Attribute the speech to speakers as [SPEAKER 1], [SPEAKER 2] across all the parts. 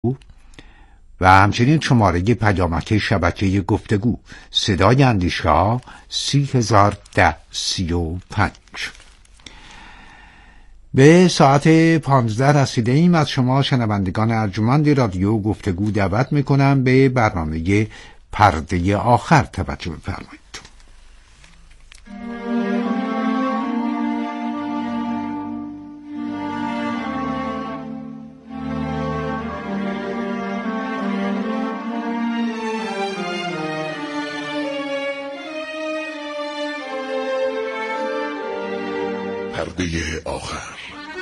[SPEAKER 1] و همچنین شماره پیامک شبکه گفتگو صدای اندیشه‌ها 301035. به ساعت 15 رسیده ایم. از شما شنوندگان ارجمند رادیو گفتگو دعوت میکنم به برنامه پرده آخر توجه بفرمایید.
[SPEAKER 2] پرده آخر.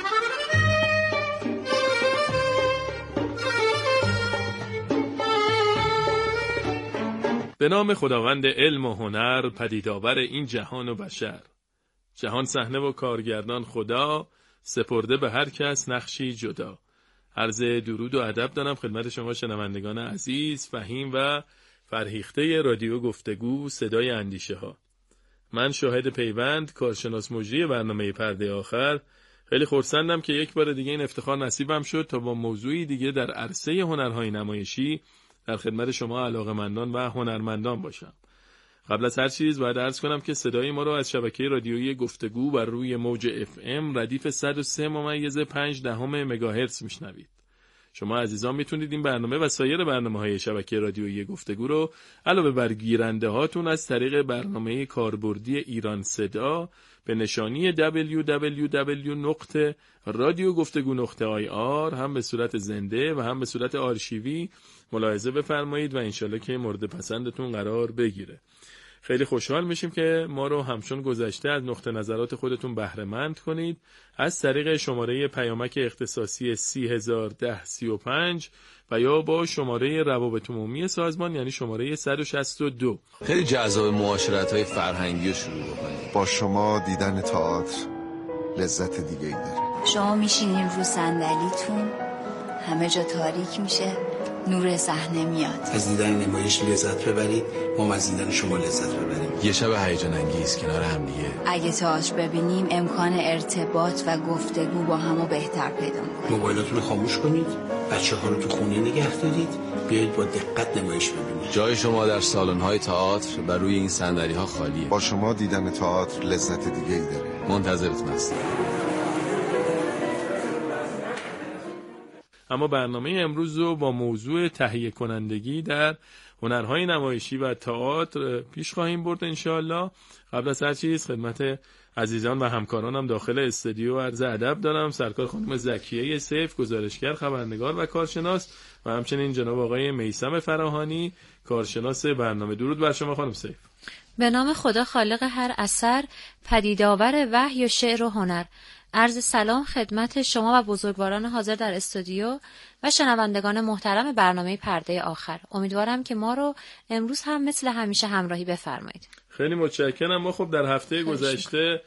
[SPEAKER 3] به نام خداوند علم و هنر، پدیدآور این جهان و بشر. جهان صحنه و کارگردان خدا، سپرده به هر کس نقشی جدا. عرض درود و ادب دارم خدمت شما شنوندگان عزیز، فهیم و فرهیخته رادیو گفتگو صدای اندیشه ها. من شاهد پیوند، کارشناس مجری برنامه پرده آخر، خیلی خرسندم که یک بار دیگه این افتخار نصیبم شد تا با موضوعی دیگه در عرصه هنرهای نمایشی در خدمت شما علاقه‌مندان و هنرمندان باشم. قبل از هر چیز باید عرض کنم که صدای ما رو از شبکه رادیویی گفتگو بر روی موج FM ردیف 103.5 مگاهرتز میشنوید. شما عزیزان میتونید این برنامه و سایر برنامه‌های شبکه رادیویی گفتگو رو علاوه بر گیرنده هاتون از طریق برنامه کاربردی ایران صدا به نشانی www.radiogoftegu.ir هم به صورت زنده و هم به صورت آرشیوی ملاحظه بفرمایید و انشالله که مورد پسندتون قرار بگیره. خیلی خوشحال میشیم که ما رو همچون گذشته از نقطه نظرات خودتون بهره مند کنید از طریق شماره پیامک اختصاصی 301035 و یا با شماره روابط عمومی سازمان یعنی شماره 162.
[SPEAKER 4] خیلی جذاب معاشرت‌های فرهنگی رو شروع بکنیم.
[SPEAKER 2] با شما دیدن تئاتر لذت دیگه‌ای داره.
[SPEAKER 5] شما میشینین رو صندلیتون، همه جا تاریک میشه، نور صحنه میاد.
[SPEAKER 6] از دیدن نمایش لذت ببرید، ما از دیدن شما لذت ببریم.
[SPEAKER 4] یه شب هیجان انگیز کنار هم دیگه.
[SPEAKER 5] اگه تئاتر ببینیم امکان ارتباط و گفتگو با همو بهتر پیدا می‌کنیم.
[SPEAKER 6] موبایلاتون رو خاموش کنید، بچه‌ها رو تو خونه نگه دارید، بیایید با دقت نمایش ببینید.
[SPEAKER 4] جای شما در سالن‌های تئاتر و روی این صندلی‌ها خالیه.
[SPEAKER 2] با شما دیدن تئاتر لذت دیگه‌ای داره.
[SPEAKER 4] منتظرتون هستم.
[SPEAKER 3] اما برنامه امروز رو با موضوع تهیه کنندگی در هنرهای نمایشی و تئاتر پیش خواهیم برد انشاءالله. قبل از هر چیز خدمت عزیزان و همکارانم داخل استودیو عرض ادب دارم. سرکار خانم زکیه سیف، گزارشگر، خبرنگار و کارشناس، و همچنین جناب آقای میثم فراهانی، کارشناس برنامه. درود بر شما خانم سیف.
[SPEAKER 7] به نام خدا خالق هر اثر، پدیدآور وحی و شعر و هنر. عرض سلام خدمت شما و بزرگواران حاضر در استودیو و شنوندگان محترم برنامه پرده آخر. امیدوارم که ما رو امروز هم مثل همیشه همراهی بفرمایید.
[SPEAKER 3] خیلی متشکرم. ما خب در هفته گذشته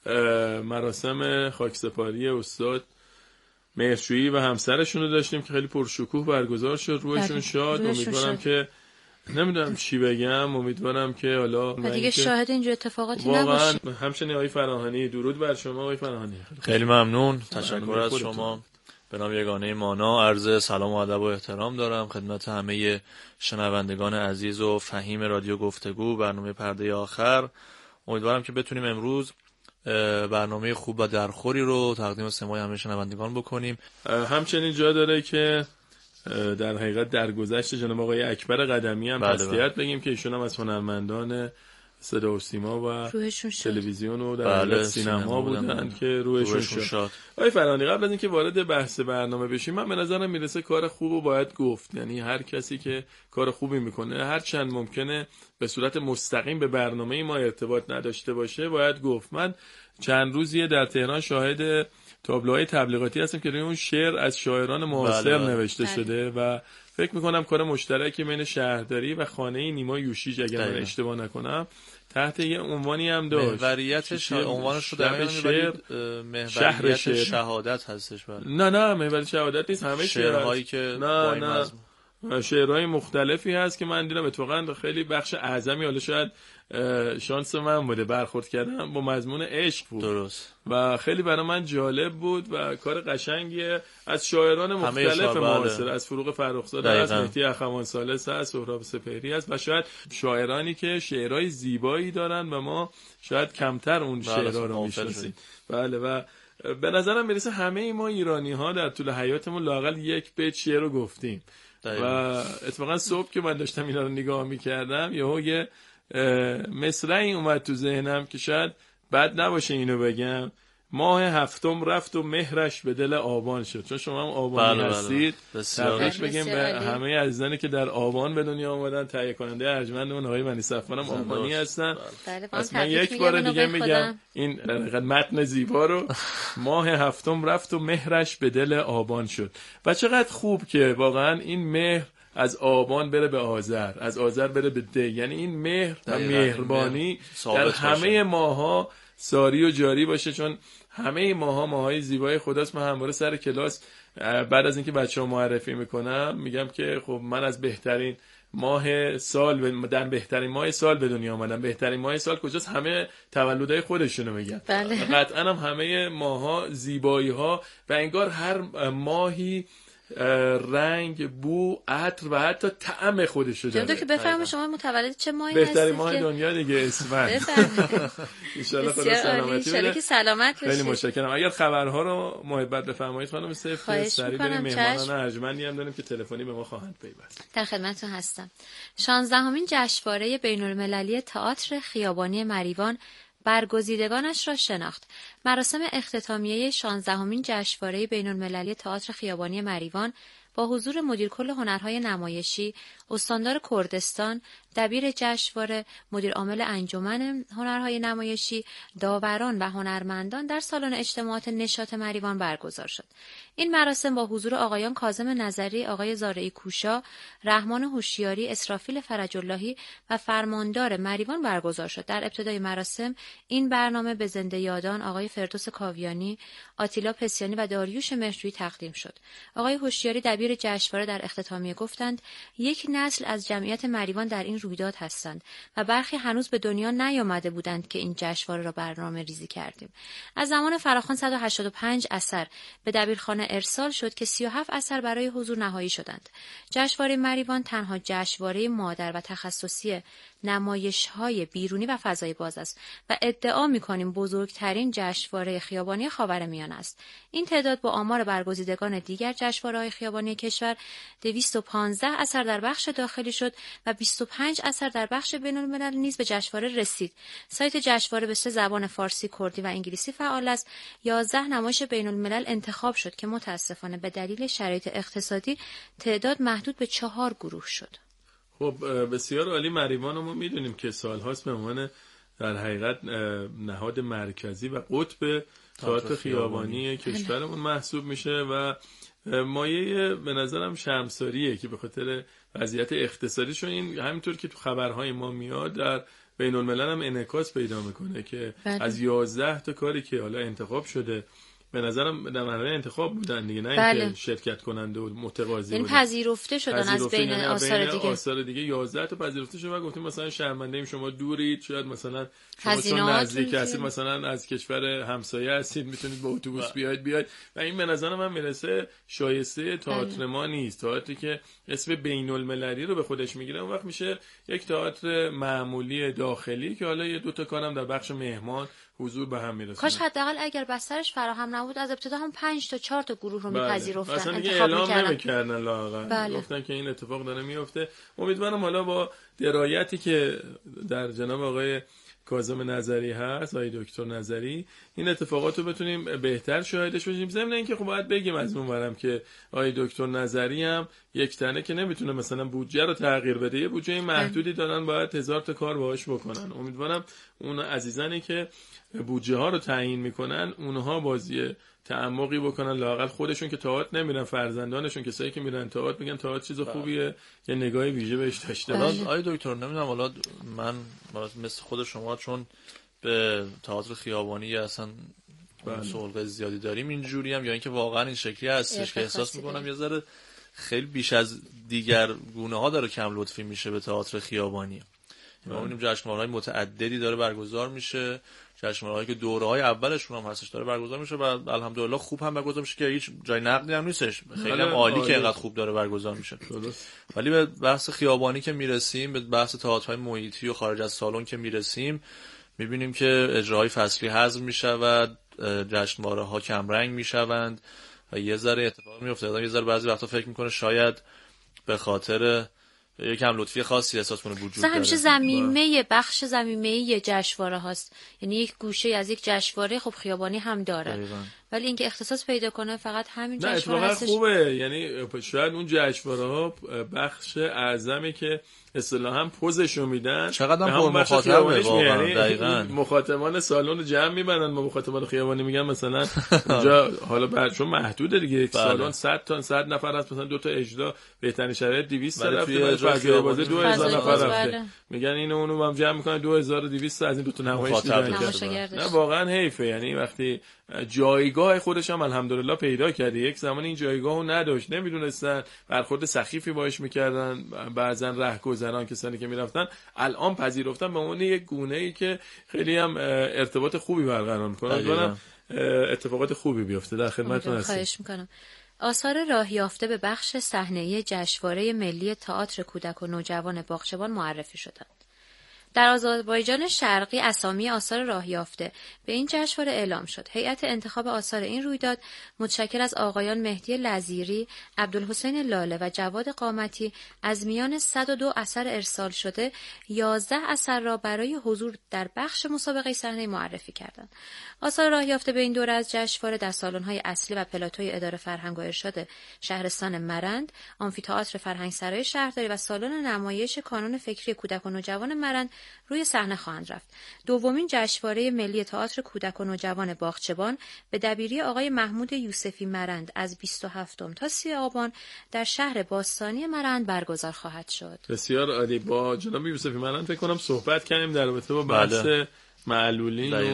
[SPEAKER 3] مراسم خاکسپاری استاد مهرجویی و همسرشون رو داشتیم که خیلی پرشکوه برگزار شد. روحشون شاد. امیدوارم که نمیدونم چی بگم، امیدوارم که حالا
[SPEAKER 7] دیگه شاهد اینجور اتفاقاتی
[SPEAKER 3] واقعا
[SPEAKER 7] نباشیم.
[SPEAKER 3] همچنین آقای فراهانی، درود بر شما آقای فراهانی.
[SPEAKER 8] خیلی ممنون، تشکر از شما. به نام یگانه مانا عرض سلام و ادب و احترام دارم خدمت همه شنوندگان عزیز و فهیم رادیو گفتگو برنامه پرده آخر. امیدوارم که بتونیم امروز برنامه خوب و درخوری رو تقدیم سماع همه شنوندگان بکنیم.
[SPEAKER 3] همچنین جا داره که در حقیقت درگذشت جناب آقای اکبر قدمی هم تسلیت بگیم که ایشون هم از هنرمندان صدا و سیما و تلویزیون و در حقیقت سینما بودن که روحشون شاد. آقای فرهانی، قبل از اینکه وارد بحث برنامه بشیم، من به نظرم میرسه کار خوبو باید گفت. یعنی هر کسی که کار خوبی میکنه، هر چند ممکنه به صورت مستقیم به برنامه ما ارتباط نداشته باشه، باید گفت. من چند روزیه در تهران شاهد تابلوهای تبلیغاتی هستم که روی اون شعر از شاعران معاصر نوشته شده و فکر میکنم کار مشترکی بین شهرداری و خانه نیما یوشیج اگر من اشتباه نکنم تحت یه عنوانی هم داشت.
[SPEAKER 8] محوریت عنوانش رو در شعر محوریت شهادت هستش.
[SPEAKER 3] نه محوریت شهادت نیست. همه
[SPEAKER 8] شعرهایی که
[SPEAKER 3] نه شعرهای مختلفی هست که من دیدم اتفاقا خیلی بخش اعظمی، حالا شاید شانس من بوده برخورد کردم با مضمون عشق بود.
[SPEAKER 8] درست.
[SPEAKER 3] و خیلی برای من جالب بود و کار قشنگیه. از شاعران مختلف معاصر، از فروغ فرخزاده، از مهدی اخوان ثالث، از سهراب سپهری است و شاید شاعرانی که شعرهای زیبایی دارن و ما شاید کمتر اون شعرها رو میشناسیم. بله. و به نظرم میرسه همه ما ایرانی ها در طول حیاتمون لااقل یک بیت شعر رو گفتیم. و اتفاقا صبح که من داشتم اینا رو نگاه میکردم یه مصرعی اومد تو ذهنم که شاید بد نباشه اینو بگم: ماه هفتم رفت و مهرش به دل آبان شد. چون شما هم آبانی هستید، تبریک بگیم به همه عزیزانی که در آبان به دنیا آمدن. تهیه کننده ارجمند آقای بنی صفوان هم آبانی هستن. پس من یک بار دیگه میگم این متن زیبا رو: ماه هفتم رفت و مهرش به دل آبان شد. و چقدر خوب که واقعا این مهر از آبان بره به آذر، از آذر بره به دی، یعنی این مهر و مهربانی در همه ماها ساری و جاری باشه، چون همه ماها ماهای زیبای خداست. من همواره سر کلاس بعد از اینکه بچه‌ها معرفی میکنم میگم که خب من از بهترین ماه سال در بهترین ماه سال به دنیا آمدم. بهترین ماه سال کجاست؟ همه تولدهای خودشونو میگن. قطعا هم همه ماها زیبایی ها و انگار هر ماهی رنگ، بو، عطر و حتی طعم خودشو داره.
[SPEAKER 7] که بفرمایید شما متولد چه ماهی هستید؟
[SPEAKER 3] بهترین ماه دنیا دیگه، اسفند. ان شاء الله خدا سلامتی بده.
[SPEAKER 7] که سلامت باشید.
[SPEAKER 3] خیلی متشکرم. اگر خبرها رو محبت بفرمایید خانم سیف، سریع بریم. مهمانان ارجمندی هم داریم که تلفنی به ما خواهند پیوست.
[SPEAKER 7] در خدمتتون هستم. 16مین جشنواره بین‌المللی تئاتر خیابانی مریوان برگزیدگانش را شناخت. مراسم اختتامیه 16مین جشنواره بین‌المللی تئاتر خیابانی مریوان با حضور مدیر کل هنرهای نمایشی، استاندار کردستان، دبیر جشنواره، مدیر عامل انجمن هنرهای نمایشی، داوران و هنرمندان در سالن اجتماعات نشاط مریوان برگزار شد. این مراسم با حضور آقایان کاظم نظری، آقای زارعی کوشا، رحمان هوشیاری، اسرافیل فرج اللهی و فرماندار مریوان برگزار شد. در ابتدای مراسم این برنامه به زنده یادان آقای فردوس کاویانی، آتیلا پسیانی و داریوش مهرجویی تقدیم شد. آقای هوشیاری دبیر جشنواره در اختتامیه گفتند: یک نسل از جمعیت مریوان در این رویداد هستند و برخی هنوز به دنیا نیامده بودند که این جشنواره را برنامه ریزی کردیم. از زمان فراخوان 185 اثر به دبیرخانه ارسال شد که 37 اثر برای حضور نهایی شدند. جشنواره مریوان تنها جشنواره مادر و تخصصی نمایش‌های بیرونی و فضای باز است و ادعا می‌کنیم بزرگترین جشنواره خیابانی خاورمیانه است. این تعداد با آمار برگزیدگان دیگر جشنواره‌های خیابانی کشور 215 اثر در بخش داخلی شد و 25 اثر در بخش بین‌الملل نیز به جشنواره رسید. سایت جشنواره به 3 زبان فارسی، کردی و انگلیسی فعال است. 11 نمایش بین‌الملل انتخاب شد که متاسفانه به دلیل شرایط اقتصادی تعداد محدود به 4 گروه شد.
[SPEAKER 3] خب بسیار عالی. مریوان ما میدونیم که سالهاست به عنوان در حقیقت نهاد مرکزی و قطب تئاتر خیابانی کشورمون محسوب میشه و مایه به نظرم شرمساریه که به خاطر وضعیت اقتصادیشون این همینطور که تو خبرهای ما میاد در بین الملل هم انعکاس پیدا میکنه که از 11 تا کاری که حالا انتخاب شده به نظرم در مرحله انتخاب بودن دیگه، نه اینکه شرکت کننده و متقاضی بودن.
[SPEAKER 7] این پذیرفته شدن از بین
[SPEAKER 3] آثار دیگه 11 تا پذیرفته شد و گفتیم مثلا شرمنده ایم شما دورید، شاید مثلا شما چون نزدیک هستید مثلا از کشور همسایه هستید میتونید با اتوبوس بیاید و این به نظر من میرسه شایسته تئاتر ما نیست. تئاتری که اسم بین المللی رو به خودش میگیره اون وقت میشه یک تئاتر معمولی داخلی که حالا یه 2 تا کارم در بخش مهمان حضور به هم میرسونه.
[SPEAKER 7] کاش حداقل اگر بسترش فراهم نبود از ابتدا هم 5 تا 4 تا گروه رو میپذیرفتن،
[SPEAKER 3] اصلا اعلام نمیکردن لااقل. گفتن که این اتفاق داره میفته. امیدوارم حالا با درایتی که در جناب آقای کاظم نظری هست، آقای دکتر نظری، این اتفاقات رو بتونیم بهتر شاهدش باشیم. ضمن اینکه خب باید بگیم از اونورم که آقای دکتر نظری هم یک تنه که نمیتونه مثلا بودجه رو تغییر بده، یه بودجه محدودی دارن، باید 1000 تا کار باهاش بکنن. امیدوارم اون عزیزانی که بودجه ها رو تعیین میکنن اونها بازی تعمقی بکنن، لااقل خودشون که تئاتر نمیرن، فرزندانشون کسایی که میرن تئاتر میگن تئاتر چیز خوبیه، یه نگاه ویژه بهش داشته باشه.
[SPEAKER 8] آقای دکتر نمیدونم حالا من مثل خود شما چون به تئاتر خیابانی اصلا سابقه زیادی داریم اینجوری هم یا اینکه واقعا این شکلی هستش که احساس میکنم یه ذره خیلی بیش از دیگر گونه‌ها داره کم لطفی میشه به تئاتر خیابانی. ما می‌بینیم جشنواره‌های متعددی داره برگزار میشه، جشنواره‌هایی که دوره‌های اولشون هم هستش داره برگزار میشه و الحمدلله خوب هم برگزار میشه که هیچ جای نقدی هم نیستش، خیلی هم عالی که اینقدر خوب داره برگزار میشه. ولی به بحث خیابانی که میرسیم، به بحث تئاترهای محیطی و خارج از سالن که میرسیم، میبینیم که اجراهای فصلی حذف میشود، جشنواره‌ها کم رنگ میشوند و یه ذره اتفاق میفته. یه ذره بعضی وقتا فکر میکنه شاید به خاطر یکم لطفی خاصی احساس کنه وجود داره.
[SPEAKER 7] همیشه زمینه بخش زمینه جشنواره هاست، یعنی یک گوشه از یک جشنواره خب خیابانی هم داره
[SPEAKER 8] دقیقاً.
[SPEAKER 7] ولی اینکه اختصاص پیدا کنه فقط همین جشنواره
[SPEAKER 3] نه
[SPEAKER 7] هستش.
[SPEAKER 3] خوبه، یعنی شاید اون جشنواره ها بخش اعظمی که اصطلاحاً پوزشو میدن
[SPEAKER 8] چقدر پر مخاطبه واقعا. دقیقاً
[SPEAKER 3] مخاطبان سالن رو جمع میبرن، ما مخاطبان خیابانی میگن مثلا اونجا حالا بعدشون محدوده دیگه، یک سالن 100 نفر هست، مثلا 2 تا اجرا بهترین شرایط 200 تا رفته، فضای بازی 2000 نفر رفته، میگن اینو اونو هم جمع میکنن 2200 از این 2 تا نمایش دیدن. نه واقعا حیفه، یعنی وقتی جایگاه خودش هم الحمدلله پیدا کرده، یک زمان این جایگاهو نداشت، نمیدونستن، برخورد سخیفی باهاش میکردن، بعضن رهگذران کسانی که میرفتن الان پذیرفتن به عنوان یک گونه‌ای که خیلی هم ارتباط خوبی برقرار میکنن. اتفاقات خوبی بیفته. در خدمتتون هستم.
[SPEAKER 7] خواهش میکنم. آثار راه یافته به بخش صحنه‌ای جشنواره ملی تئاتر کودک و نوجوان باغچبان معرفی شدند. در آذربایجان شرقی اسامی آثار راه یافته به این جشنواره اعلام شد. هیئت انتخاب آثار این رویداد متشکل از آقایان مهدی لذیری، عبدالحسین لاله و جواد قامتی از میان 102 اثر ارسال شده 11 اثر را برای حضور در بخش مسابقه صحنه‌ای معرفی کردند. آثار راه یافته به این دوره از جشنواره در سالن‌های اصلی و پلاتوی اداره فرهنگ و ارشاد شهرستان مرند، آمفی‌تئاتر فرهنگسرای شهرداری و سالن نمایش کانون فکری کودک و نوجوان مرند روی صحنه خواهند رفت. دومین جشنواره ملی تئاتر کودک و نوجوان باغچبان به دبیری آقای محمود یوسفی مرند از 27 تا 30 آبان در شهر باستانی مرند برگزار خواهد شد.
[SPEAKER 3] بسیار عالی. با جناب یوسفی مرند فکر کنم صحبت کردیم در رابطه با بحث معلولین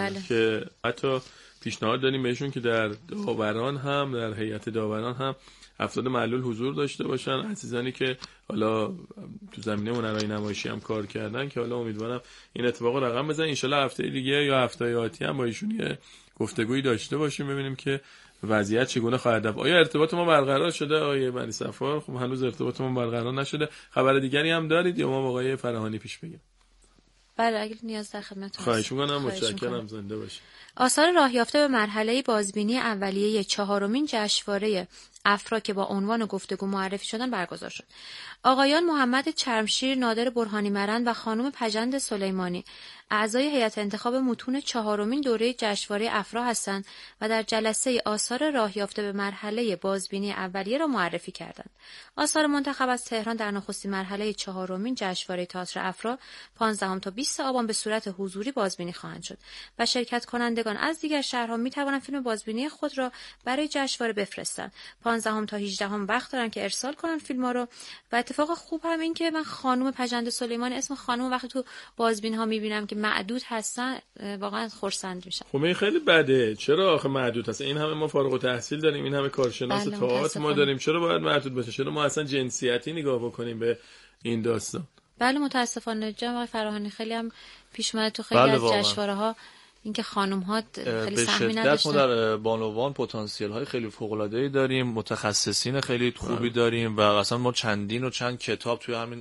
[SPEAKER 3] که حتی پیشنهاد داریم بهشون که در داوران هم، در هیئت داوران هم افراد معلول حضور داشته باشن، عزیزانی که حالا تو زمینه هنرهای نمایشی هم کار کردن که حالا امیدوارم این اتفاق رقم بزنه. ان شاءالله هفته دیگه یا هفته آتی هم با ایشون یه گفتگویی داشته باشیم ببینیم که وضعیت چگونه خواهد رفت. آیا ارتباط ما برقرار شده آقای بنی صفار؟ خب هنوز ارتباط ما برقرار نشده. خبر دیگری هم دارید یا ما با آقای فرهانی پیش بگیم؟
[SPEAKER 7] بله اگه نیاز در خدمتتون.
[SPEAKER 3] خواهش می‌کنم. متشکرم. زنده باشید.
[SPEAKER 7] آثار راه یافته به مرحله بازبینی اولیه 4مین جشنواره افرا که با عنوان گفتگو معرفی شدن برگزار شد. آقایان محمد چرمشیر، نادر برهانی مرند و خانم پژند سلیمانی اعضای هیئت انتخاب متون 4مین دوره جشنواره افرا هستند و در جلسه آثار راه یافته به مرحله بازبینی اولیه را معرفی کردند. آثار منتخب از تهران در نخستین مرحله 4مین جشنواره تئاتر افرا 15 تا 20 آبان به صورت حضوری بازبینی خواهند شد و شرکت کنندگان از دیگر شهرها می توانند فیلم بازبینی خود را برای جشنواره بفرستند. 15 تا 18 وقت دارن که ارسال کنن فیلم‌ها رو. و اتفاق خوب هم این که من خانم پژند سلیمانی، اسم خانم وقتی تو بازبینی ها میبینم که معدود هستن واقعا خرسند میشم.
[SPEAKER 3] خب این خیلی بده. چرا آخه معدود هست؟ این همه ما فارغ التحصیل داریم، این همه کارشناس تئاتر ما داریم، چرا باید معدود باشه؟ چرا ما اصلا جنسیتی نگاه بکنیم به این داستان؟
[SPEAKER 7] بله متاسفانه جناب آقای فراهانی خیلی هم پیش اومده تو خیلی از جشنواره‌ها اینکه خانم‌ها خیلی سهمی نداشتن.
[SPEAKER 8] ما در بانوان پتانسیل‌های خیلی فوق‌العاده‌ای داریم، متخصصین خیلی خوبی داریم و اصلا ما چندین و چند کتاب توی همین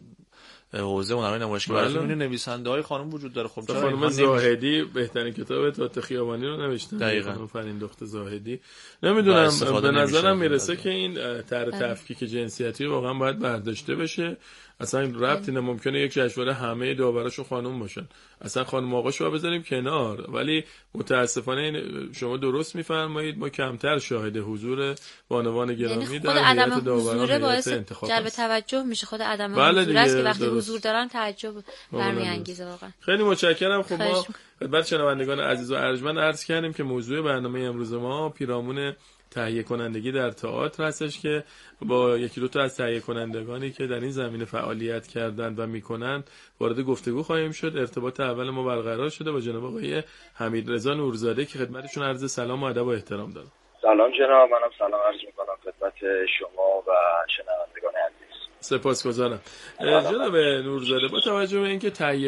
[SPEAKER 8] حوزه هنرهای نمایشگاه برای نویسنده‌های خانم وجود داره. خب
[SPEAKER 3] خانم زاهدی بهترین کتاب تئاتر خیابانی رو نوشتن.
[SPEAKER 8] دقیقاً.
[SPEAKER 3] فرین دختر زاهدی. نمیدونم به نظرم میرسه که این طرح تفکیک جنسیتی واقعا باید برداشته بشه. اصلا ربطی ممکنه یک جشنواره همه داوراشو خانم باشن، اصلا خانم آقاشو بذاریم کنار. ولی متاسفانه شما درست میفرمایید، ما کمتر شاهد حضور بانوان گرامی در هیئت داوران باعث انتخاب
[SPEAKER 7] جلب توجه میشه. خود عدم حضور است که وقتی حضور دارن تعجب برمیانگیزه واقعا.
[SPEAKER 3] خیلی متشکرم. خب ما خدمت شنوندگان عزیز و ارجمند عرض کردیم که موضوع برنامه امروز ما پیرامون تهیه کنندگی در تئاتر هستش که با یکی دو تا از تهیه کنندگانی که در این زمینه فعالیت کردند و میکنند وارد گفتگو خواهیم شد. ارتباط اول ما برقرار شده با جناب آقای حمیدرضا نورزاده که خدمتشون عرض سلام و ادب و احترام دارم.
[SPEAKER 9] سلام جناب، منم سلام عرض میکنم خدمت شما و شنوندگان عزیز.
[SPEAKER 3] سپاسگزارم. جناب نورزاده، با توجه به اینکه تهیه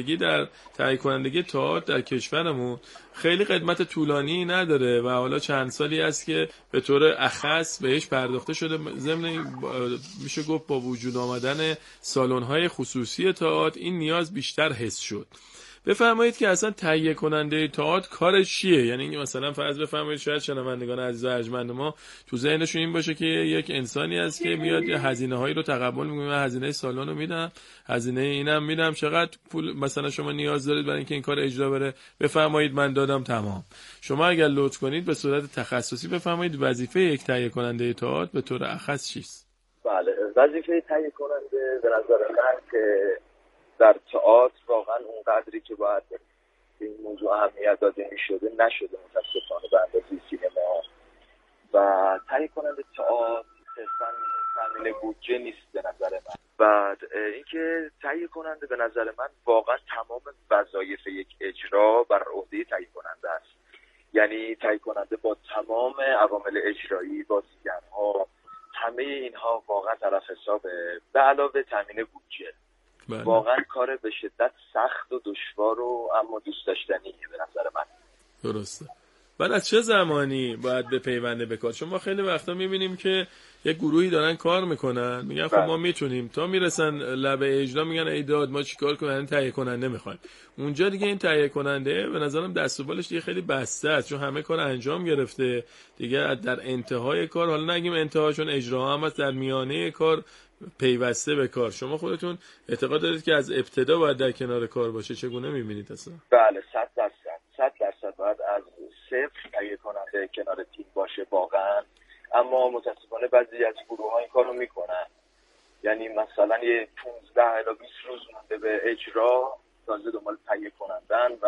[SPEAKER 3] کنندگی تئاتر در کشورمون خیلی قدمت طولانی نداره و حالا چند سالی است که به طور اخص بهش پرداخته شده، ضمن میشه گفت با وجود آمدن سالن‌های خصوصی تئاتر این نیاز بیشتر حس شد. بفرمایید که اصلا تهیه کننده تئاتر کارش چیه؟ یعنی اینکه مثلا فرض بفرمایید شاید شنوندگان عزیز و ارجمند ما تو ذهنشون این باشه که یک انسانی است که میاد یه هزینه‌هایی رو تقبل می‌کنه، من هزینه سالن رو میدم، هزینه اینم میدم، چقدر پول مثلا شما نیاز دارید برای اینکه این کار اجرا بره؟ بفرمایید من دادم تمام. شما اگر لطف کنید به صورت تخصصی بفرمایید وظیفه یک تهیه کننده تئاتر به طور اخص چیست؟
[SPEAKER 9] بله، وظیفه تهیه کننده به نظر من که در تئاتر واقعا اون قدری که باید این موضوع اهمیت داده می‌شده نشده متأسفانه به اندازه سینما. و تهیه کننده تئاتر اصلا تامین بودجه نیست به نظر من. بعد اینکه تهیه کننده به نظر من واقعا تمام وظایف یک اجرا بر عهده تهیه کننده است. یعنی تهیه کننده با تمام عوامل اجرایی، بازیگرها، همه اینها واقعا طرف حسابه، به علاوه تامین بودجه.
[SPEAKER 3] بله.
[SPEAKER 9] واقعا کار به شدت سخت و دشوار و اما دوست داشتنیه به نظر من.
[SPEAKER 3] درسته. بعد از چه زمانی باید به پیونده به کار؟ شما خیلی وقتا میبینیم که یک گروهی دارن کار میکنن، میگن خب ما میتونیم، تا میرسن لب اجرا میگن ای داد ما چیکار کنیم، تهیه کننده میخوایم. اونجا دیگه این تهیه کننده به نظرم دست و بالش دیگه خیلی بسته است، چون همه کار انجام گرفته دیگه. در انتهای کار، حالا نگیم انتها چون اجرا هم هست، در میانه کار پیوسته به کار. شما خودتون اعتقاد دارید که از ابتدا باید در کنار کار باشه؟ چگونه میبینید اصلا؟
[SPEAKER 9] بله، 100% باید از صفر تهیه کننده کنار تیم باشه واقعا. اما متاسفانه بعضی از گروه‌ها این کارو میکنن، یعنی مثلا یه 15 الی 20 روز مونده به اجرا تازه دنبال تهیه کنندن و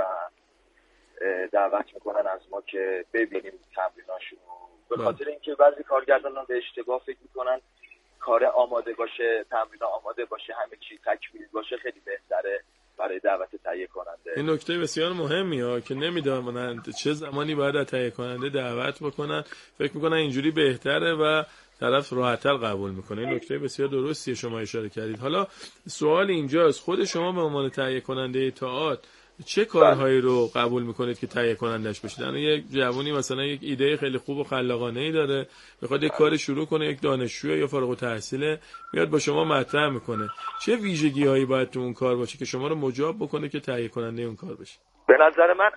[SPEAKER 9] دعوت میکنن از ما که ببینیم تمریناشون. به خاطر اینکه بعضی کارگردانان به اشتباه فکر میکنن کار آماده باشه، تمرین آماده باشه، همه چی تکمیل باشه خیلی بهتره برای دعوت تهیه کننده.
[SPEAKER 3] این نکته بسیار مهمیه که نمیدونن چه زمانی باید از تهیه کننده دعوت بکنن، فکر میکنن اینجوری بهتره و طرف راحت‌تر قبول میکنه. این نکته بسیار درستیه شما اشاره کردید. حالا سوال اینجاست، خود شما به عنوان تهیه کننده تئاتر چه کارهایی رو قبول میکنید که تهیه کنندش بشید؟ الان یک جوونی مثلا یک ایده خیلی خوب و خلاقانه‌ای داره، میخواد یک کار شروع کنه، یک دانشجو یا فارغ التحصیل میاد با شما مطرح میکنه، چه ویژگی‌هایی باید تو اون کار باشه که شما رو مجاب بکنه که تهیه کننده اون کار بشید؟
[SPEAKER 9] به نظر من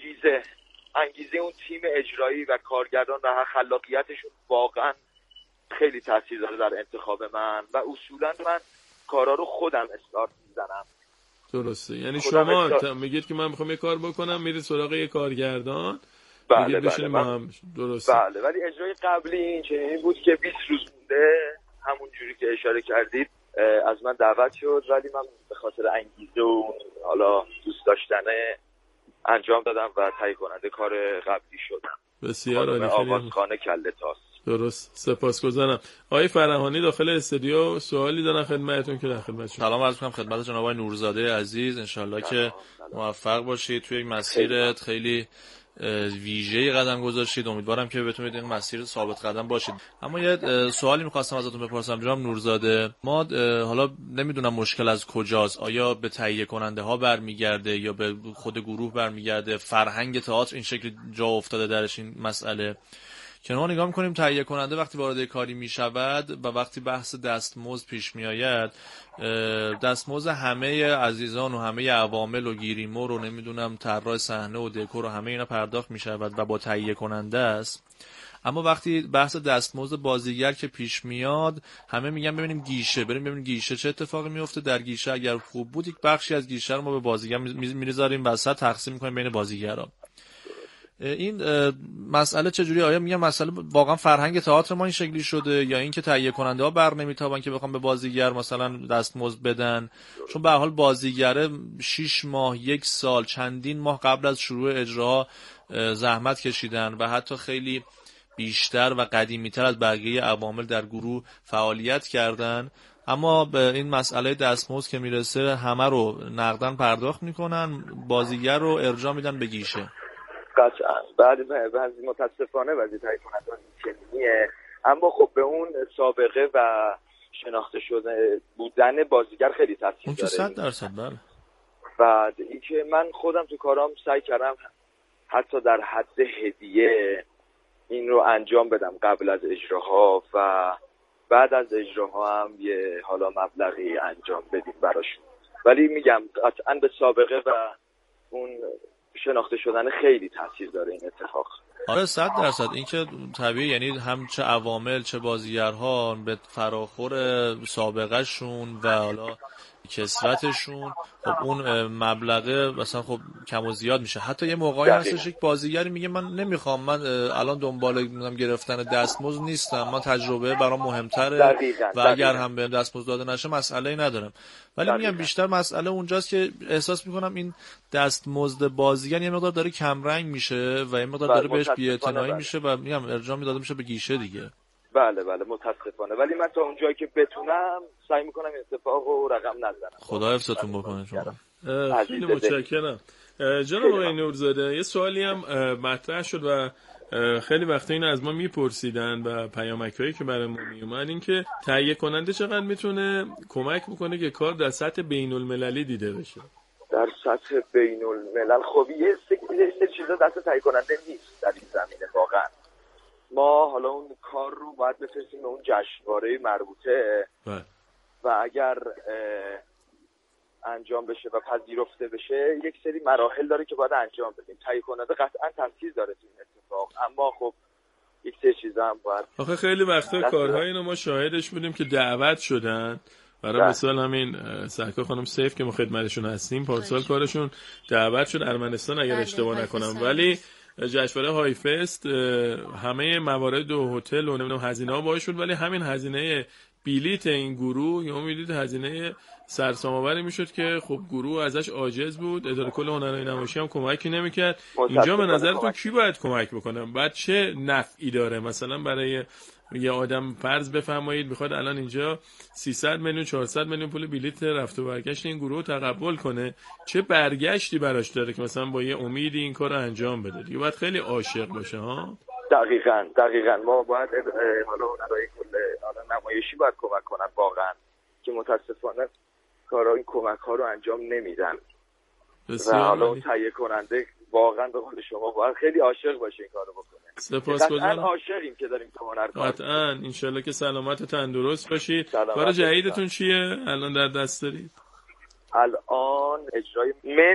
[SPEAKER 9] انگیزه اون تیم اجرایی و کارگردان و خلاقیتشون واقعا خیلی تاثیر داره در انتخاب من و اصولا من کارا رو خودم استارت میزنم.
[SPEAKER 3] درسته، یعنی شما میگید که من میخوام یه کار بکنم، میرید سراغ یه کارگردان،
[SPEAKER 9] بله
[SPEAKER 3] بشینیم با هم. درسته.
[SPEAKER 9] بله، ولی اجرای قبلی این بود که 20 روز مونده، همون جوری که اشاره کردید از من دعوت شد، ولی من به خاطر انگیزه و حالا دوست داشتنه انجام دادم و تهیه کننده کار قبلی شدم.
[SPEAKER 3] بسیار عالی.
[SPEAKER 9] آوازخانه کله تاس.
[SPEAKER 3] درست، سپاسگزارم. آقای فرهانی داخل استودیو سوالی دارن خدمتتون که در خدمت شما.
[SPEAKER 8] سلام عرض می‌کنم خدمت جناب آقای نورزاده عزیز، انشالله که موفق باشید توی یک مسیرت خیلی ویژه‌ای قدم گذاشتید، امیدوارم که بتونید این مسیر ثابت قدم باشید. اما یه سوالی می‌خواستم ازتون بپرسم جناب نورزاده، ما حالا نمیدونم مشکل از کجاست، آیا به تهیه کننده ها برمیگرده یا به خود گروه برمیگرده، فرهنگ تئاتر این شکل جا افتاده درش این مسئله که ما نگاه می‌کنیم تهیه کننده وقتی وارد کاری می‌شود و وقتی بحث دستمزد پیش می‌آید، دستمزد همه عزیزان و همه عوامل و گیریمور و نمیدونم طراح صحنه و دکور و همه اینا پرداخت می‌شود و با تهیه کننده است. اما وقتی بحث دستمزد بازیگر که پیش میاد، همه میگن ببینیم گیشه، بریم ببینیم گیشه چه اتفاقی میفته. در گیشه اگر خوب بود یک بخشی از گیشه رو ما به بازیگر می‌ذاریم وسط، تقسیم می‌کنیم بین بازیگرا. این مسئله چجوری؟ آیا میگم مسئله واقعا فرهنگ تئاتر ما این شکلی شده یا اینکه تهیه کننده ها بر نمیتابن که بخوام به بازیگر مثلا دستمزد بدن؟ چون به هر حال بازیگره 6 ماه، 1 سال، چندین ماه قبل از شروع اجرا زحمت کشیدن و حتی خیلی بیشتر و قدیمی‌تر از بقیه عوامل در گروه فعالیت کردن، اما به این مسئله دستمزد که میرسه همه رو نقدن پرداخت میکنن، بازیگر رو ارجاع میدن به گیشه.
[SPEAKER 9] قطعا بعضی متاسفانه بعضی تهیه کنندگان چنینیه اما خب به اون سابقه و شناخته شده بودن بازیگر خیلی تاثیر داره.
[SPEAKER 8] اون که 100% بله.
[SPEAKER 9] بعد اینکه من خودم تو کارام سعی کردم حتی در حد هدیه این رو انجام بدم قبل از اجراها و بعد از اجراها هم یه حالا مبلغی انجام بدیم براشون. ولی میگم قطعا به سابقه و اون شناخته شدن خیلی تاثیر داره این اتفاق.
[SPEAKER 8] آره 100% این که طبیعی، یعنی هم چه عوامل چه بازیگرها به فراخور سابقه شون و حالا کسوتشون خب اون مبلغه مثلا خب کم و زیاد میشه. حتی یه موقعی هستش یک بازیگری میگه من نمیخوام، من الان دنبال گرفتن دستمزد نیستم، من تجربه برام مهمتره و اگر هم بهم دستمزد داده نشه مسئله ندارم. ولی میگم بیشتر مسئله اونجاست که احساس میکنم این دستمزد بازیگر یه مقدار داره کمرنگ میشه و یه مقدار داره بهش بی‌اعتنایی میشه و میگم ارجاع میداده میشه به گیشه دیگه.
[SPEAKER 9] بله متاسفانه، ولی من تا اونجایی که بتونم سعی میکنم این اتفاقو رقم نزنم.
[SPEAKER 8] خدا حفظتون بکنه شما.
[SPEAKER 3] خیلی متشکرم. جناب آقای نورزاده، یه سوالی هم مطرح شد و خیلی وقتا اینو از ما میپرسیدن و پیامک‌هایی که برای ما میومد، این که تهیه کننده چقدر میتونه کمک بکنه که کار در سطح بین‌المللی دیده بشه؟
[SPEAKER 9] در سطح بین‌الملل خب یه سری چیزا دست تهیه کننده نیست در این زمینه. واقعا ما حالا اون کار رو باید بفرستیم به اون جشنواره مربوطه و اگر انجام بشه و پذیرفته بشه یک سری مراحل داره که باید انجام بدیم. تهیه کننده قطعا تاثیر داره تو این اتفاق، اما خب یک سری چیزا هم باید.
[SPEAKER 3] آخه خیلی وقتا کارهای اینو ما شاهدش بودیم که دعوت شدن، برای مثال همین سرکار خانم سیف که ما خدمتشون هستیم پارسال کارشون دعوت شد ارمنستان اگر اشتباه نکنم، ولی جشنواره های فست همه موارد و هتل و نمیدونم هزینه ها باعث شد، ولی همین هزینه بلیت این گروه یا میدید هزینه سرسام‌آوری میشد که خب گروه ازش عاجز بود، اداره کل هنرهای نمایشی هم کمکی نمیکرد. اینجا به نظرتون کی باید کمک بکنه؟ بعد چه نفعی داره مثلا برای یه آدم؟ فرض بفرمایید میخواد الان اینجا 300 میلیون 400 میلیون پول بلیت رفت و برگشت این گروه تقبل کنه، چه برگشتی براش داره که مثلا با یه امیدی این کارو انجام بده؟ دیگه باید خیلی عاشق باشه ها.
[SPEAKER 9] دقیقاً ما باید حالا هنرهای کل نمایشی باید کمک کنن واقعا، که متاسفانه این کمک ها رو انجام نمیدن. و حالا اون تهیه کننده واقعا به قول شما باید خیلی عاشق باشه این کارو بکنه.
[SPEAKER 3] سپاسگزارم.
[SPEAKER 9] عاشقیم که داریم تو هنر کار.
[SPEAKER 3] قطعاً انشالله که سلامت و تندرست باشید. کار جدیدتون چیه الان در دست دارید؟
[SPEAKER 9] الان اجرای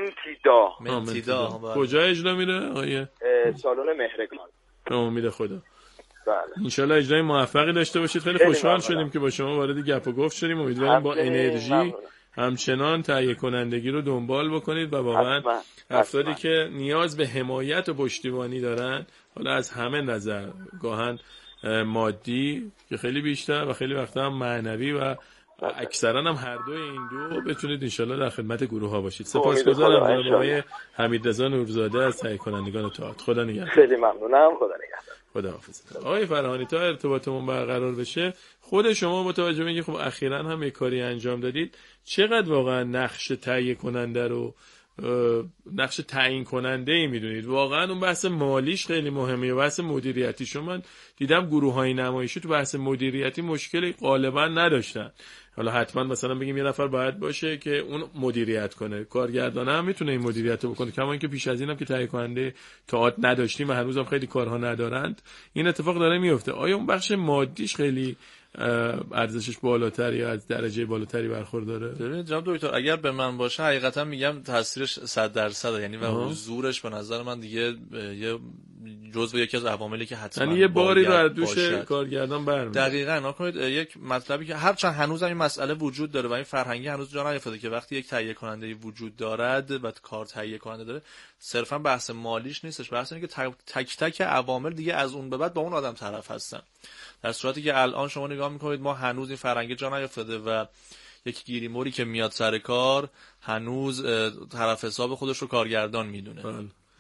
[SPEAKER 9] منتیدا.
[SPEAKER 3] کجا اجرا میره آقای؟
[SPEAKER 9] سالن مهرگان.
[SPEAKER 3] به امید خدا.
[SPEAKER 9] بله.
[SPEAKER 3] انشالله اجرای موفقی داشته باشید. خیلی خوشحال شدیم که با شما وارد گپ و گفت شدیم. امیدواریم با انرژی همچنان تهیه کنندگی رو دنبال بکنید و واقعا افرادی که نیاز به حمایت و پشتیبانی دارن، حالا از همه نظر، گاهن مادی که خیلی بیشتر و خیلی وقتا هم معنوی و اکثرا هم هر دوی این دو، بتونید انشالله در خدمت گروه ها باشید. سپاسگزارم از آقای حمیدرضا نورزاده از تهیه کنندگان تئاتر. خدا نگهدار.
[SPEAKER 9] خیلی ممنونم. خدا نگهدار.
[SPEAKER 3] خداحافظ. آقای فرهانی، تا ارتباطمون برقرار بشه، خود شما با توجه به اینکه خب اخیراً هم یک کاری انجام دادید، چقدر واقعا نقش تهیه کننده رو نقش تعیین کننده ای میدونید؟ واقعا اون بحث مالیش خیلی مهمه و بحث مدیریتی. شما من دیدم گروه‌های نمایشی تو بحث مدیریتی مشکلی غالبا نداشتن. حالا حتما مثلا بگیم یه نفر باید باشه که اون مدیریت کنه، کارگردان هم میتونه این مدیریت رو بکنه، کما اینکه پیش از اینم که تهیه کننده تئاتر نداشتیم و هنوزم خیلی کارها ندارند، این اتفاق داره میفته. آیا اون بخش مادیش خیلی ارزشش بالاتر یا از درجه بالاتری برخورداره؟
[SPEAKER 8] ببینید جناب دکتر، اگر به من باشه حقیقتا میگم تاثیرش 100%، یعنی و حضورش به نظر من دیگه یه جزو یکی از عواملی که حتما
[SPEAKER 3] یعنی یه باری رو از دوش کارگردان برمی‌داره.
[SPEAKER 8] دقیقاً. نکنید یک مطلبی که هرچند هنوز این مسئله وجود داره و این فرهنگی هنوز جا نیفتاده که وقتی یک تهیه کننده وجود دارد و کار تهیه کننده داره، صرفا بحث مالیش نیستش، بحث اینه که تک تک عوامل دیگه از اون به بعد با اون آدم طرف هستن. در صورتی که الان شما نگاه میکنید ما هنوز این فرهنگی جا نیفتاده و یک گیریموری که میاد سر کار هنوز طرف حساب خودش رو کارگردان میدونه.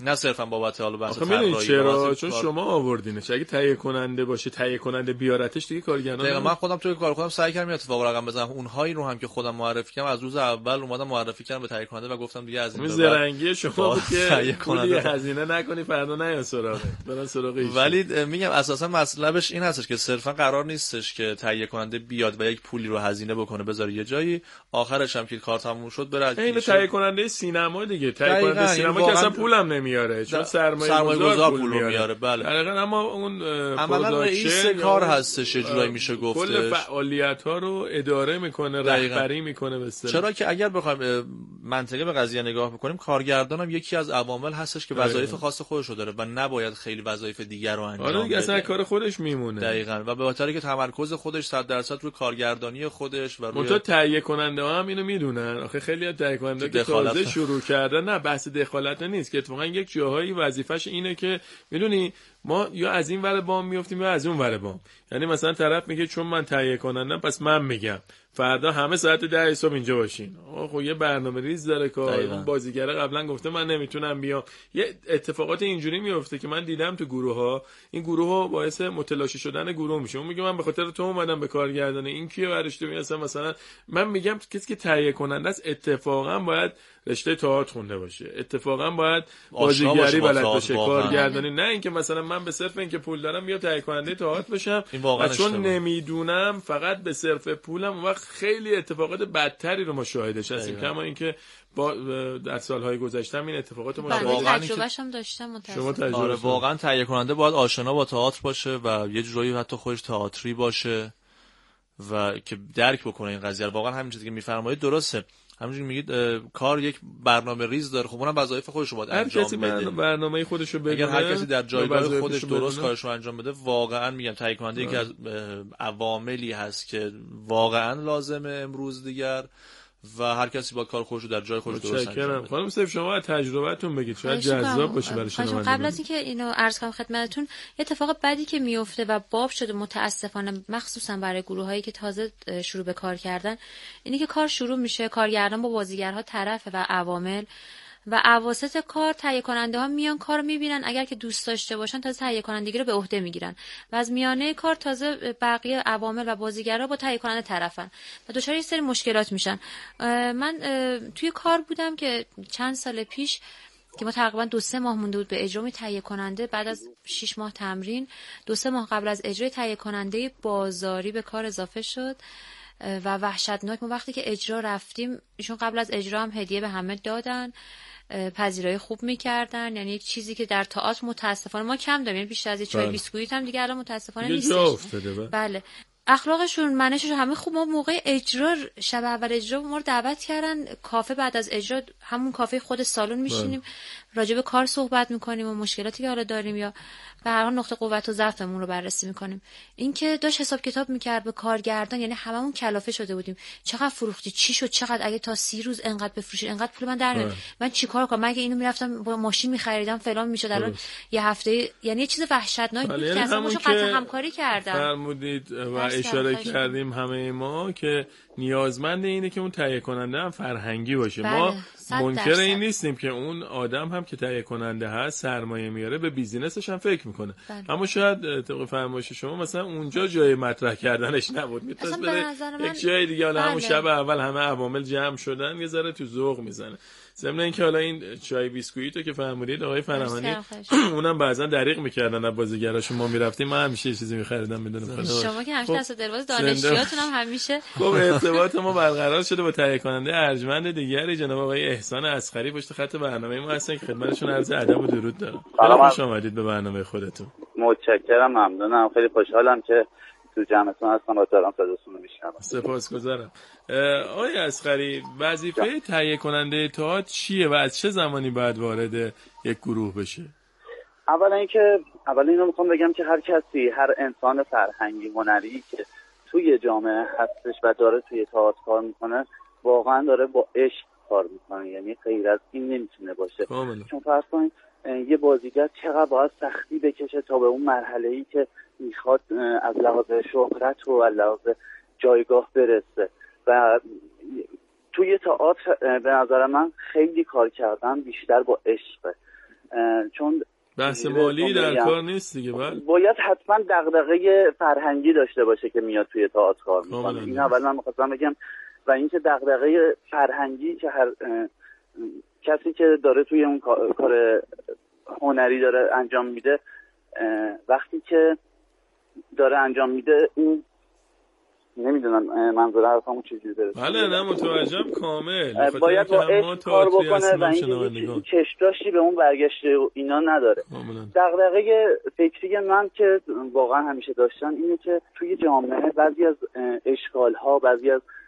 [SPEAKER 8] نه صرفا بابت حالا بحث
[SPEAKER 3] طراحی. چرا؟ چون شما آوردینش. اگه تهیه کننده باشه، تهیه کننده بیارتش دیگه کارگردان.
[SPEAKER 8] دقیقاً من خودم توی کار خودم سعی کردم اتفاق رقم بزنم. اونهایی رو هم که خودم معرفی کردم از روز اول اومدم معرفی کردم به تهیه کننده و گفتم دیگه از این به بعد
[SPEAKER 3] زرنگی شما بود که تهیه کننده هزینه نکنی فردا نیا سراغه. برن سراغ ایشون.
[SPEAKER 8] ولی میگم اساسا مطلبش این هستش که صرفا قرار نیستش که تهیه کننده بیاد و یک پولی رو هزینه بکنه بذاره یه جایی، آخرش هم که کار تموم شد بره.
[SPEAKER 3] این تهیه کننده سینما دیگه. تهیه کننده سینما که اصلا پولم نمیاره، چون سرمایه‌گذار پول میاره.
[SPEAKER 8] بله.
[SPEAKER 3] دقیقاً. اما اون
[SPEAKER 8] عملاً رئیس کار هستش اجرایی میشه گفتش.
[SPEAKER 3] کل فعالیت‌ها رو اداره میکنه، رهبری میکنه به اصطلاح.
[SPEAKER 8] چرا که اگر بخوایم منطقی به قضیه نگاه بکنیم، کارگردان هم یکی از عوامل هستش که وظایف خاص خودش رو داره و نباید خیلی وظایف دیگر رو انجام بده.
[SPEAKER 3] اصلا کار خودش میمونه.
[SPEAKER 8] دقیقاً. و به خاطر که تمرکز خودش 100% روی کارگردانی خودش و روی
[SPEAKER 3] تهیه کننده ها هم اینو میدونن. آخه خیلی از تهیه کننده که تازه شروع کردن، نه بحث دخالت نیست، که اتفاقا یک جاهایی وظیفش اینه که میدونی ما یا از این ور بام میافتیم یا از اون ور بام. یعنی مثلا طرف میگه چون من تهیه کنندم پس من میگم فردا همه ساعت 10 صبح اینجا باشین. خب یه برنامه ریز داره کار. اون بازیگر قبلا گفته من نمیتونم بیام. یه اتفاقات اینجوری میفته که من دیدم تو گروه‌ها، این گروه‌ها باعث متلاشی شدن گروه میشه. اون میگه من به خاطر تو اومدم به کارگردانی، این کیه برشته میاسم. مثلا من میگم کسی که تهیه کننده است اتفاقا باید رشته تئاتر خونده باشه، اتفاقا باید بازیگری بلد باشه، کارگردانی. نه اینکه مثلا من به صرف اینکه پول دارم بیا تهیه کننده تئاتر بشم و چون نمیدونم فقط به صرف پولم، اون وقت خیلی اتفاقات بدتری رو ما شاهدش هستیم. کما اینکه در سالهای گذشته این اتفاقات ما
[SPEAKER 7] تجربه‌اش هم داشتم متأسفانه.
[SPEAKER 8] آره واقعا تهیه کننده باید آشنا با تئاتر باشه و یه جورایی حتی خودش تئاتری باشه و که درک بکنه این قضیه. واقعا همین چیزی که میفرمایید درسته. همونجوری میگید کار یک برنامه ریز داره. خب اونم وظایف خودش رو باید انجام بده.
[SPEAKER 3] هر کسی برنامه خودش رو بدونه،
[SPEAKER 8] اگر هر کسی در جایگاه خودش درست کارش رو انجام بده، واقعا میگم تهیه کننده یکی از عواملی هست که واقعا لازمه امروز دیگر و هر کسی با کار خودش رو در جای خودش درست انجام بده.
[SPEAKER 3] خانم سیف شما از تجربه‌تون بگید، شاید جذاب باشه برای شما.
[SPEAKER 7] قبل از اینکه اینو عرض کنم خدمتتون، اتفاق بدی که میفته و باب شده متاسفانه مخصوصا برای گروهایی که تازه شروع به کار کردن، اینی که کار شروع میشه، کارگردان با بازیگرها طرفه و عوامل و اواسط کار تهیه کننده ها میان کار میبینن، اگر که دوست داشته باشن تازه تهیه کنندگی رو به عهده میگیرن و از میانه کار تازه بقیه عوامل و بازیگرا با تهیه کننده طرفن و دچار یه سری مشکلات میشن. من توی کار بودم که چند سال پیش که ما تقریبا 2-3 ماه مونده بود به اجرای تهیه کننده، بعد از 6 ماه تمرین 2-3 ماه قبل از اجرای تهیه کننده بازاری به کار اضافه شد و وحشتناک. ما وقتی که اجرا رفتیم، ایشون قبل از اجرا هم هدیه به همه دادن، پذیرایی خوب میکردن. یعنی یک چیزی که در تئاتر متاسفانه ما کم داریم، یعنی بیشتر از یه چای بیسکویت هم دیگه الان متاسفانه نیستش. بله اخلاقشون منششون همه خوب. ما موقع اجرا شب اول اجرا ما رو دعوت کردن کافه، بعد از اجرا همون کافه خود سالن میشینیم راجع به کار صحبت میکنیم و مشکلاتی که حالا داریم یا به هر حال نقطه قوت و ضعفمون رو بررسی میکنیم. این که داشت حساب کتاب میکرد به کارگردان، یعنی هممون کلافه شده بودیم. چقدر فروختی، چی شد، چقدر، اگه تا 30 روز انقدر بفروشید انقدر پول من در میاد، من چیکار کنم، مگه اینو میرفتم با ماشین میخریدم فلان میشد. الان یه هفته، یعنی یه چیز وحشتناک بود که اصلا ماشو قطع همکاری کردن.
[SPEAKER 3] فرمودید و اشاره کردیم همه ما که نیازمند اینه که اون تهیه کننده هم فرهنگی باشه. ما منکر این نیستیم که اون آدم هم که تهیه کننده هست سرمایه میاره، به بیزینسش هم فکر میکنه. اما شاید طبق فرمایش شما مثلا اونجا جای مطرح کردنش نبود، میتونست بره یک جای دیگه. حالا همون شب اول همه عوامل جمع شدن یه ذره تو ذوق میزنه. ضمن اینکه حالا این چای بیسکویتو که فرمودید آقای فرمانی، اونم بعضا دریغ میکردن از بازیگراشون. ما میرفتیم، من همیشه یه چیزی میخریدم میدونم.
[SPEAKER 7] شما که همیشه دست دلواز دانشجویاتون هم همیشه.
[SPEAKER 3] خب ارتباط ما برقرار شده با تهیه کننده ارجمند دیگری جناب آقای احسان اصغری پشت خط برنامه ما هستن که خدمتشون عرض ادب و درود دارم. خوش آمدید به برنامه خودتون.
[SPEAKER 10] متشکرم، ممنونم، خیلی خوشحالم که تو جمعتون هستم و دارم صداتون رو میشنوم.
[SPEAKER 3] سپاسگزارم. آقای اصغری، وظیفه تهیه کننده تئاتر چیه و از چه زمانی باید وارد یک گروه بشه؟
[SPEAKER 10] اول اینو میخوام بگم که هر کسی، هر انسان فرهنگی هنری که توی جامعه هستش و داره توی تئاتر کار میکنه، واقعا داره با عشق کار میکنه. یعنی غیر از این نمیتونه باشه. چون فرض کنید یه بازیگر چقدر باید سختی بکشه تا به اون مرحله‌ای که میخواد از لحاظ شهرت و از لحاظ جایگاه برسه. و توی تئاتر به نظر من خیلی کار کردن بیشتر با عشقه. چون
[SPEAKER 3] بحث مالی در کار نیست دیگه.
[SPEAKER 10] باید حتما دغدغه فرهنگی داشته باشه که میاد توی تئاتر کار میکنه. این اول من می‌خواستم بگم. و اینکه دغدغه فرهنگی که هر کسی که داره توی اون کار هنری داره انجام میده، وقتی که داره انجام میده، این نمیدونم منظور حرفمو چجوری برسه.
[SPEAKER 3] بله نه متوجهم کامل.
[SPEAKER 10] باید با عشق کار بکنه و اینکه چشم‌داشتی به اون برگشته و اینا نداره. دغدغه فکری من که واقعا همیشه داشتم اینه که توی جامعه بعضی از اشکال‌ها، بعضی از